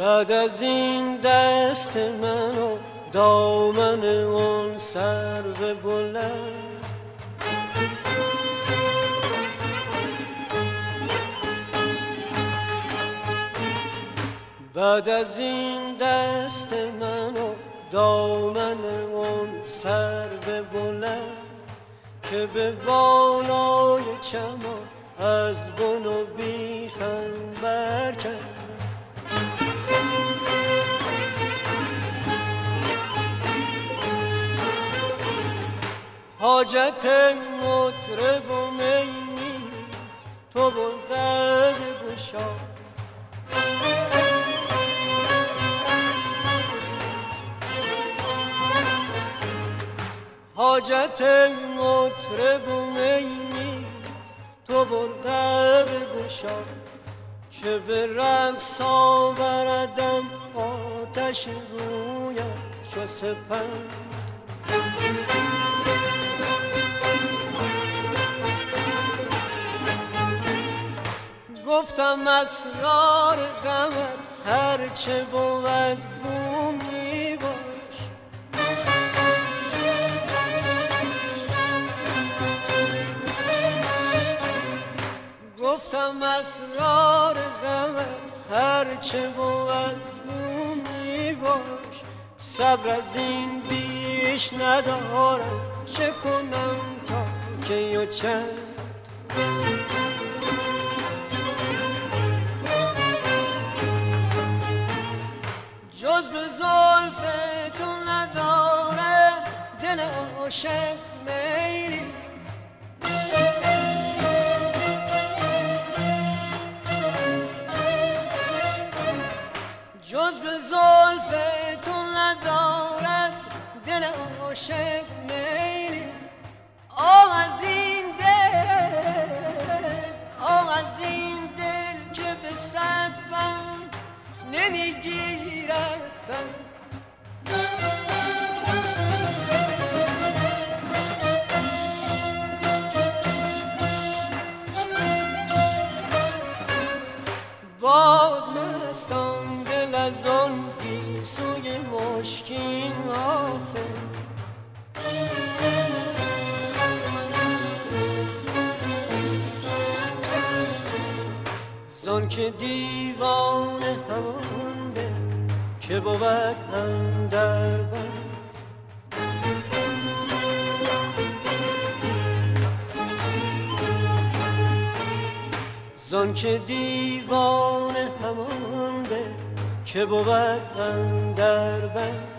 بعد از این دست من و دامن اون سرو بلند، بعد از این دست من و دامن اون سرو بلند که به بالای چمان از بن و بیخم برکند. حاجت مطرب و می نیست، تو بلغم گشا. حاجت مطرب و می نیست، تو بلغم گشا که به رقص آوردم آتش رویم چو سپند. گفتم اسرار غمت هرچه بود گو می باش، گفتم اسرار غمت هرچه بود گو می باش. صبر از این بیش ندارم، چه کنم تا کی و چند. جز به زلف تو نداره دل عاشق میلی، جز به زلف تو نداره دل عاشق میلی. آه از این دل، آه از این دل که به صد بند نمیگیرد بند. باز مستان دل از آن گیسوی مشکین حافظ، زان که دیوانه همان به که بود اندر بند. زان که دیوانه همان به که بود اندر بند.